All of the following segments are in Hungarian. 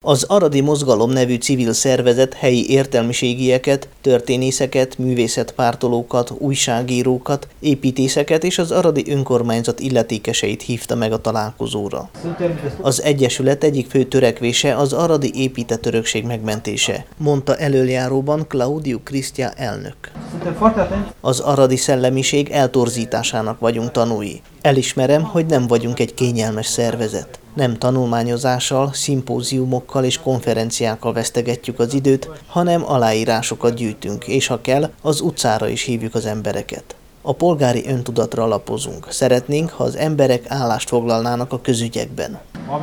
Az Aradi Mozgalom nevű civil szervezet helyi értelmiségieket, történészeket, művészetpártolókat, újságírókat, építészeket és az aradi önkormányzat illetékeseit hívta meg a találkozóra. Az egyesület egyik fő törekvése az aradi épített örökség megmentése, mondta elöljáróban Claudiu Cristia elnök. Az aradi szellemiség eltorzításának vagyunk tanúi. Elismerem, hogy nem vagyunk egy kényelmes szervezet. Nem tanulmányozással, szimpóziumokkal és konferenciákkal vesztegetjük az időt, hanem aláírásokat gyűjtünk, és ha kell, az utcára is hívjuk az embereket. A polgári öntudatra alapozunk. Szeretnénk, ha az emberek állást foglalnának a közügyekben.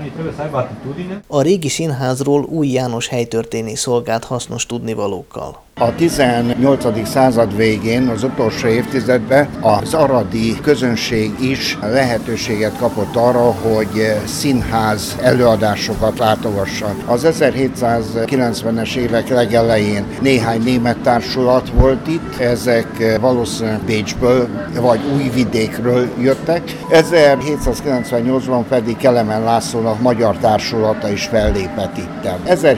A régi színházról Új János helytörténész szolgált hasznos tudnivalókkal. A 18. század végén, az utolsó évtizedben az aradi közönség is lehetőséget kapott arra, hogy színház előadásokat látogasson. Az 1790-es évek legelején néhány német társulat volt itt, ezek valószínűleg Bécsből vagy Újvidékről jöttek. 1798-ban pedig Kelemen Lászlónak magyar társulata is fellépett itt.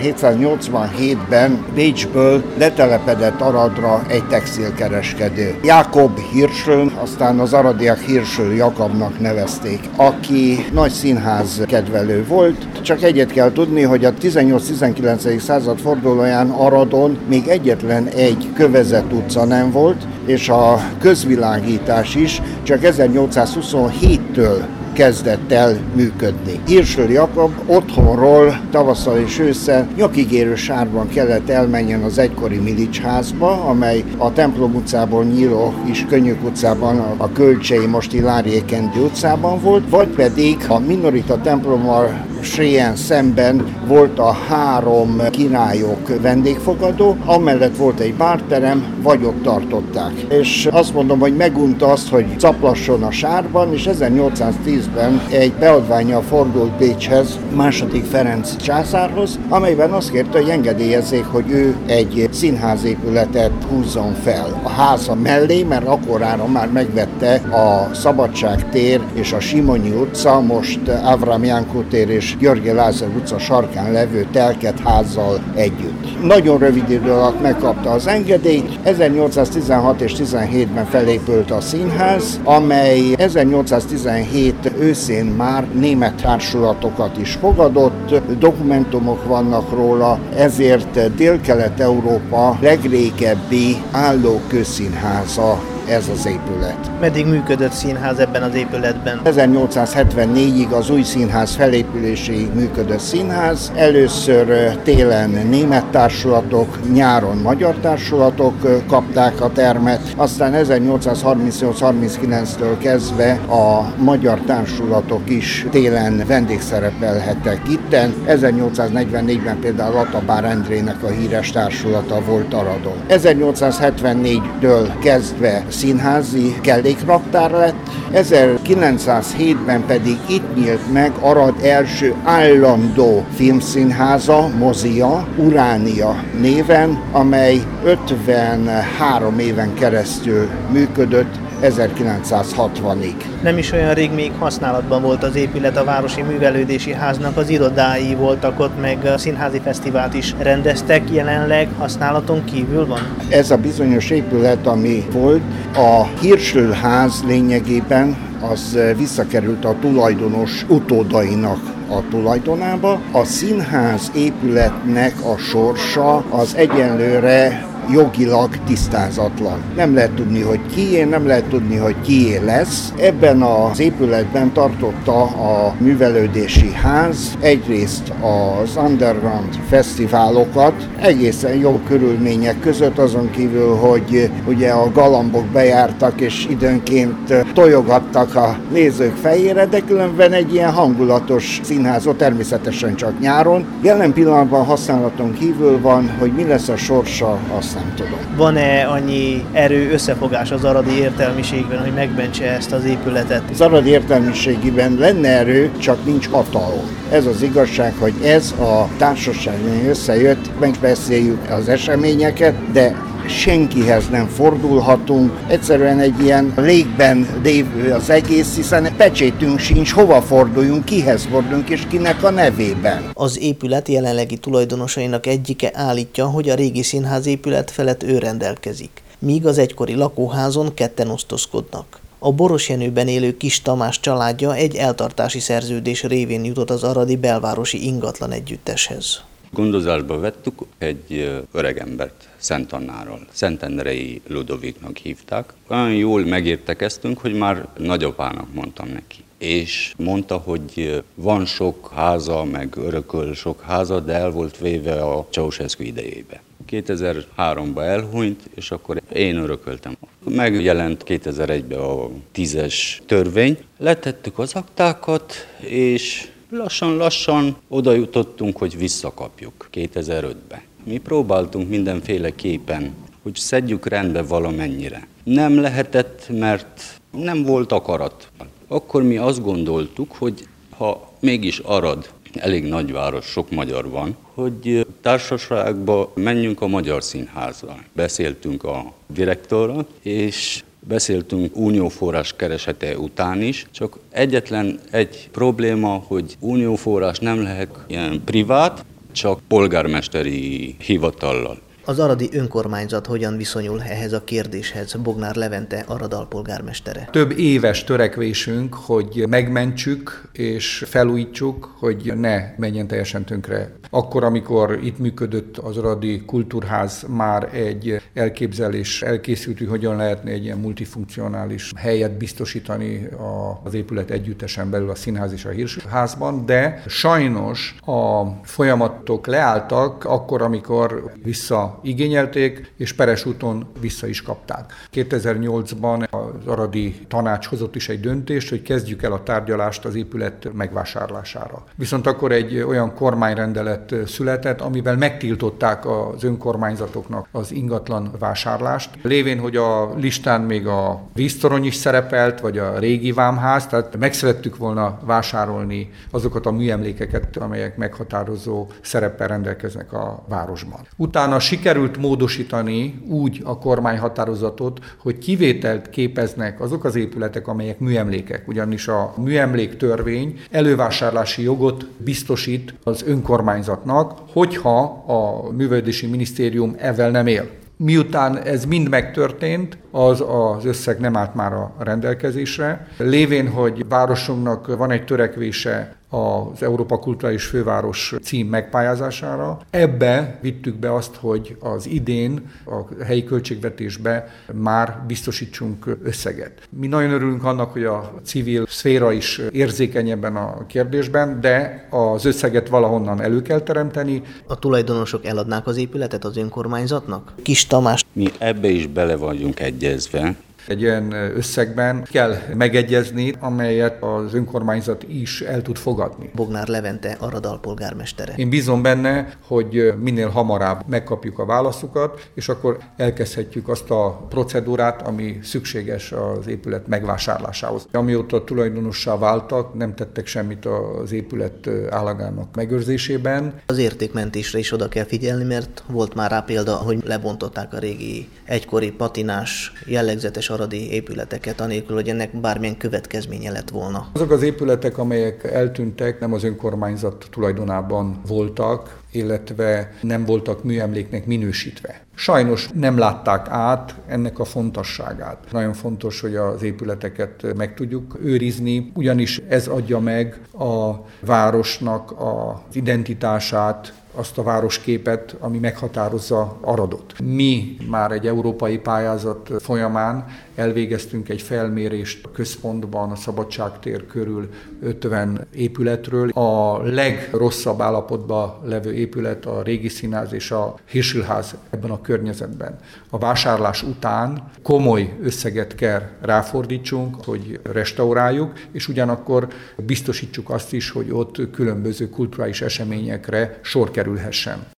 1787-ben Bécsből letelepedett Aradra egy textilkereskedő. Jakob Hirschl, aztán az aradiak Hirschl Jakabnak nevezték, aki nagy színház kedvelő volt. Csak egyet kell tudni, hogy a 18-19. század fordulóján Aradon még egyetlen egy kövezett utca nem volt, és a közvilágítás is csak 1827-től kezdett el működni. Hirschl Jakab otthonról tavasszal és ősszel nyakigérő sárban kellett elmenjen az egykori Milicsházba, amely a Templom utcából nyíló és Könnyük utcában, a Kölcsei mosti Láriékendi utcában volt, vagy pedig a Minorita templommal Sréjen szemben volt a 3 királyok vendégfogadó, amellett volt egy bárterem, vagy ott tartották. És azt mondom, hogy megunta azt, hogy caplasson a sárban, és 1810-ben egy beadvánnyal fordult Bécshez, II. Ferenc császárhoz, amelyben azt kérte, hogy engedélyezzék, hogy ő egy színházépületet húzzon fel a háza mellé, mert akkorára már megvette a Szabadság tér és a Simonyi utca, most Avram Jánkó tér és György Lázár utca sarkán levő telket házzal együtt. Nagyon rövid idő alatt megkapta az engedélyt, 1816 és 17-ben felépült a színház, amely 1817 őszén már német társulatokat is fogadott, dokumentumok vannak róla, ezért Dél-Kelet-Európa legrégebbi álló közszínháza ez az épület. Meddig működött színház ebben az épületben? 1874-ig az új színház felépüléséig működött színház. Először télen német társulatok, nyáron magyar társulatok kapták a termet, aztán 1838-39-től kezdve a magyar társulatok is télen vendégszerepelhettek itten. 1844-ben például Latabár Endrének a híres társulata volt Aradon. 1874-től kezdve színházi kellékraktár lett, 1907-ben pedig itt nyílt meg Arad első állandó filmszínháza, mozia, Uránia néven, amely 53 éven keresztül működött, 1960-ig. Nem is olyan rég még használatban volt az épület, a Városi Művelődési Háznak az irodái voltak ott, meg a színházi fesztivált is rendeztek, jelenleg használaton kívül van? Ez a bizonyos épület, ami volt, a Hirschl ház lényegében az visszakerült a tulajdonos utódainak a tulajdonába. A színház épületnek a sorsa az egyenlőre jogilag tisztázatlan. Nem lehet tudni, hogy kié, nem lehet tudni, hogy kié lesz. Ebben az épületben tartotta a művelődési ház egyrészt az underground fesztiválokat, egészen jó körülmények között, azon kívül, hogy ugye a galambok bejártak és időnként tojogattak a nézők fejére, de különben egy ilyen hangulatos színházot, természetesen csak nyáron. Jelen pillanatban használaton kívül van, hogy mi lesz a sorsa, azt nem tudom. Van-e annyi erő, összefogás az aradi értelmiségben, hogy megmentse ezt az épületet? Az aradi értelmiségiben lenne erő, csak nincs hatalom. Ez az igazság, hogy ez a társaság összejött, megbeszéljük az eseményeket, de senkihez nem fordulhatunk. Egyszerűen egy ilyen légben lévő az egész, hiszen pecsétünk sincs, hova forduljunk, kihez forduljunk és kinek a nevében. Az épület jelenlegi tulajdonosainak egyike állítja, hogy a régi színház épület felett ő rendelkezik, míg az egykori lakóházon ketten osztozkodnak. A Borosjenőben élő Kis Tamás családja egy eltartási szerződés révén jutott az aradi belvárosi ingatlan együtteshez. Gondozásba vettük egy öregembert Szent Annáról. Szentendrei Ludoviknak hívták. Olyan jól megértekeztünk, hogy már nagyapának mondtam neki. És mondta, hogy van sok háza, meg örököl sok háza, de el volt véve a Ceausescu idejébe. 2003-ban elhunyt, és akkor én örököltem. Megjelent 2001-ben a 10-es törvény, letettük az aktákat, és lassan oda jutottunk, hogy visszakapjuk 2005-ben. Mi próbáltunk mindenféleképpen, hogy szedjük rendbe valamennyire. Nem lehetett, mert nem volt akarat. Akkor mi azt gondoltuk, hogy ha mégis Arad, elég nagyváros, sok magyar van, hogy társaságba menjünk a Magyar Színházzal. Beszéltünk a direktorral, és beszéltünk unióforrás keresete után is, csak egyetlen egy probléma, hogy unióforrás nem lehet ilyen privát, csak polgármesteri hivatallal. Az aradi önkormányzat hogyan viszonyul ehhez a kérdéshez? Bognár Levente, Arad alpolgármestere. Több éves törekvésünk, hogy megmentsük és felújítsuk, hogy ne menjen teljesen tönkre. Akkor, amikor itt működött az aradi kultúrház, már egy elképzelés elkészült, hogy hogyan lehetne egy ilyen multifunkcionális helyet biztosítani az épület együttesen belül a színház és a hírházban, de sajnos a folyamatok leálltak akkor, amikor igényelték, és peres úton vissza is kapták. 2008-ban az aradi tanács hozott is egy döntést, hogy kezdjük el a tárgyalást az épület megvásárlására. Viszont akkor egy olyan kormányrendelet született, amivel megtiltották az önkormányzatoknak az ingatlan vásárlást. Lévén, hogy a listán még a víztorony is szerepelt, vagy a régi vámház, tehát meg szerettük volna vásárolni azokat a műemlékeket, amelyek meghatározó szereppel rendelkeznek a városban. Utána sikerült módosítani úgy a kormányhatározatot, hogy kivételt képeznek azok az épületek, amelyek műemlékek. Ugyanis a műemléktörvény elővásárlási jogot biztosít az önkormányzatnak, hogyha a Művelődési Minisztérium ezzel nem él. Miután ez mind megtörtént, az összeg nem állt már a rendelkezésre. Lévén, hogy városunknak van egy törekvése az Európa Kulturális Főváros cím megpályázására. Ebbe vittük be azt, hogy az idén a helyi költségvetésbe már biztosítsunk összeget. Mi nagyon örülünk annak, hogy a civil szféra is érzékeny ebben a kérdésben, de az összeget valahonnan elő kell teremteni. A tulajdonosok eladnák az épületet az önkormányzatnak? Kis Tamás. Mi ebbe is bele vagyunk egyezve. Egy olyan összegben kell megegyezni, amelyet az önkormányzat is el tud fogadni. Bognár Levente, Arad alpolgármestere. Én bízom benne, hogy minél hamarabb megkapjuk a válaszokat, és akkor elkezdhetjük azt a procedúrát, ami szükséges az épület megvásárlásához. Amióta tulajdonossá váltak, nem tettek semmit az épület állagának megőrzésében. Az értékmentésre is oda kell figyelni, mert volt már rá példa, hogy lebontották a régi egykori patinás, jellegzetes aradi épületeket, anélkül, hogy ennek bármilyen következménye lett volna. Azok az épületek, amelyek eltűntek, nem az önkormányzat tulajdonában voltak, illetve nem voltak műemléknek minősítve. Sajnos nem látták át ennek a fontosságát. Nagyon fontos, hogy az épületeket meg tudjuk őrizni, ugyanis ez adja meg a városnak az identitását, azt a városképet, ami meghatározza Aradot. Mi már egy európai pályázat folyamán elvégeztünk egy felmérést a központban, a Szabadságtér körül 50 épületről. A legrosszabb állapotban levő épület a régi színház és a Hirschl-ház ebben a környezetben. A vásárlás után komoly összeget kell ráfordítsunk, hogy restauráljuk, és ugyanakkor biztosítsuk azt is, hogy ott különböző kulturális eseményekre sor kerülhessen.